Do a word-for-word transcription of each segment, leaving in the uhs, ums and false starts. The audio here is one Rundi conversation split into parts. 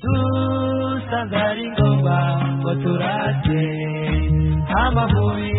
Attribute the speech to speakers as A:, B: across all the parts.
A: Tusangari ngomba ngo turate amavubi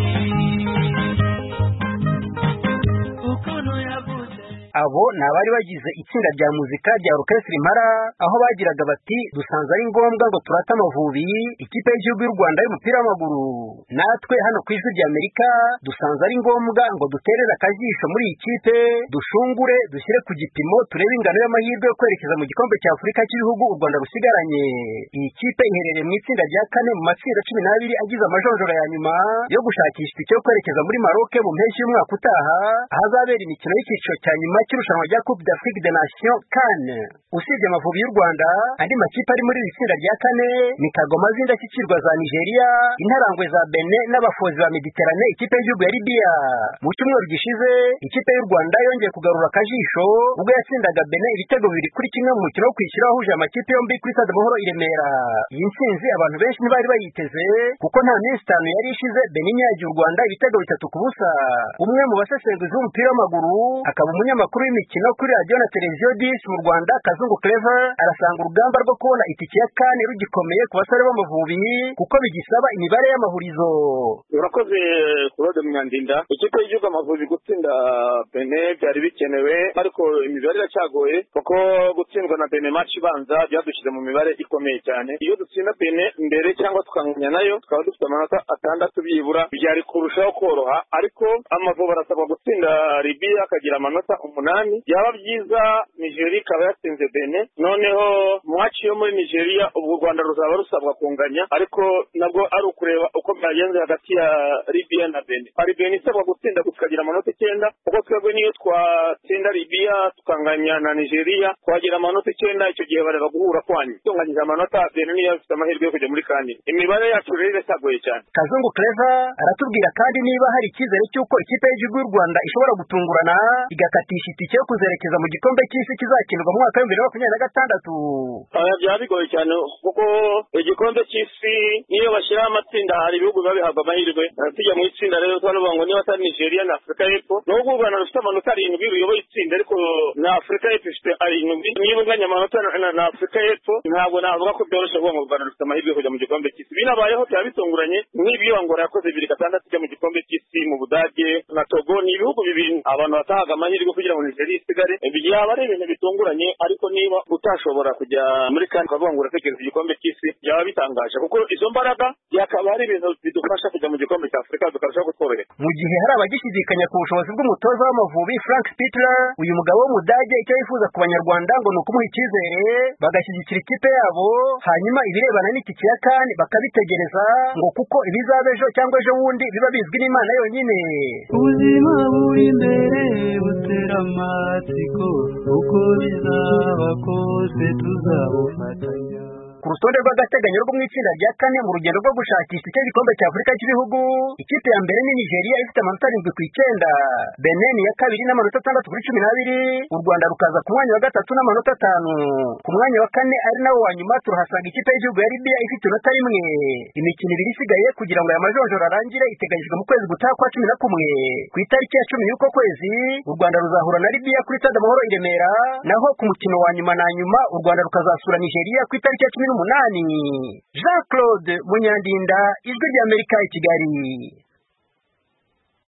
A: ukuntu yavuze.
B: Abo ni abari bagize itsinda rya muzika rya Orchestre Impala, aho bagiraga bati dusanze ari ngombwa ngo turate Amavubi, ikipe y'igihugu y'u Rwanda y'umupira w'amaguru. Natwe hano ku Ijwi ry'Amerika dusanze ari ngombwa ngo duterere akajisho muri iyi kipe, dushungure, dushyire ku gipimo, turebe ingano y'amahirwe yo kwerekeza mu gikombe cya Afurika cy'ibihugu u Rwanda rusigaranye. Iyi kipe iherereye mu itsinda rya kane mu matsinda cumi n'abiri agize amajonjora ya nyuma yo gushakisha itike yo kwerekeza muri Maroc mu mpeshyi y'umwaka utaha, ahazabera imikino y'icyiciro cya nyuma cy'irushanwa rya Coupe d'Afrique des Nations CAN. Usibye Amavubi y'u Rwanda, andi makipe ari muri iri tsinda rya kane ni Kagoma z'indashyikirwa za Nigeria, Intarangwe za Benin n'abafozi ba Mediterane ikipe y'igihugu ya Libya. Mu cyumweru gishize ikipe y'u Rwanda yongeye kugarura akajisho ubwo yatsindaga Benin ibitego bibiri kuri kimwe mu mukino wo kwishyura wahuje amakipe yombi kuri Stade Amahoro i Remera. Iyi ntsinzi abantu benshi ntibari bayiteze kuko nta minsi itanu yari ishize Benin yagiye u Rwanda ibitego bitatu ku busa. Umwe mu basesenguzi b'umupira w'amaguru akaba umunyamakuru w'imikino kuri radio na televiziyo disi mu Rwanda, Kazungu Clever, arasanga urugamba rwo kubona itike ya CAN rugikomeye ku basore b'Amavubi kuko bigisaba imibare y'amahurizo.
C: Urakoze Claude Munyandinda. Ikipe y'igihugu Amavubi gutsinda Benin byari bikenewe, ariko imibare iracyagoye kuko gutsindwa na Benin match ibanza byadushyize mu mibare ikomeye cyane. Iyo dutsinda Benin mbere cyangwa tukanganya nayo tukaba dufite amanota atandatu byibura, byari kurushaho koroha, ariko Amavubi arasabwa gutsinda Libya akagira amanota umunani. Byaba byiza Nigeria ikaba yatsinze Benin, noneho match yo muri Nigeria ubwo u Rwanda ruzaba rusabwa kunganya, ariko nabwo ari ukureba uko byagenze hagati ya Libya na Benin. Ari Benin isabwa gutsinda tukagira amanota icyenda, kuko twebwe niyo twatsinda Libya tukanganya na Nigeria twagira amanota icyenda, icyo gihe bareba guhura kwanyu. Tunganyije amanota Benin niyo ifite amahirwe yo kujya muri CAN. Imibare yacu rero irasagoye cyane.
B: Kazungu Clever aratubwira kandi niba hari icyizere cy'uko ikipe y'igihugu y'u Rwanda ishobora gutungurana igakatisha itike yo kuzerekeza mu gikombe cy'isi kizakinirwa mu mwaka w'ibihumbi bibiri na makumyabiri na gatandatu.
C: Aya byaba bigoye cyane kuko igikombe cy'isi niyo bashyiraho amatsinda hari ibihugu biba bihabwa amahirwe. Tujya mu itsinda rero twavuga ngo niba atari Nigeria na Afurika y'Epfo, n'ubwo u Rwanda rufite amanota arindwi ruyoboye itsinda, ariko na Afurika y'Epfo ifite arindwi. Niba unganya amanota na Afurika y'Epfo ntabwo navuga ko byoroshye kuvuga ngo u Rwanda rufite amahirwe yo kujya mu gikombe cy'isi. Binabayeho byaba bitunguranye nk'ibyo Angola yakoze bibiri gatandatu ijya mu gikombe cy'isi mu Budage na Togo. Ni ibihugu bibiri abantu batahaga amahirwe kugira ngo Nigeria isigare. Byaba ari ibintu bitunguranye, ariko niba utashobora kujya muri CAN ukavuga ngo urategereza igikombe cy'isi byaba bitangaje, kuko izo mbaraga byakaba ari ibintu bidufasha kujya mu gikombe cya Afurika tukarushaho kutworohera.
B: Mu gihe hari abagishidikanya ku bushobozi bw'umutoza w'Amavubi Frank Spittler, uyu mugabo w'Umudage icyo yifuza ku Banyarwanda ngo ni ukumuha icyizere bagashyigikira ikipe yabo, hanyuma ibirebana n'itike ya CAN bakabitegereza ngo kuko ibizaba ejo cyangwa ejo wundi biba bizwi n'Imana yonyine.
A: Ubuzima buri imbere butera amatsiko, uko bizaba kose tuzabufatanya.
B: Ku rutonde rw'agateganyo rwo mu itsinda rya kane mu rugendo rwo gushakisha icyo gikombe cya Afurika cy'ibihugu, ikipe ya mbere ni Nigeria ifite amanota arindwi ku icyenda, Benin ya kabiri n'amanota atandatu kuri cumi n'abiri, u Rwanda rukaza ku mwanya wa gatatu n'amanota atanu. Ku mwanya wa kane ari nawo wa nyuma turahasanga ikipe y'igihugu ya Libya ifite inota rimwe. Imikino ibiri isigaye kugira ngo aya majonjora arangire iteganyijwe mu kwezi gutaha kwa cumi na kumwe. Ku itariki ya cumi y'uko kwezi u Rwanda ruzahura na Libya kuri Stade Amahoro i Remera, naho ku mukino wa nyuma na nyuma u Rwanda rukazasura Nigeria ku itariki ya cumi n'umunani. Jean Claude Munyandinda, Ijwi ry'Amerika i Kigali.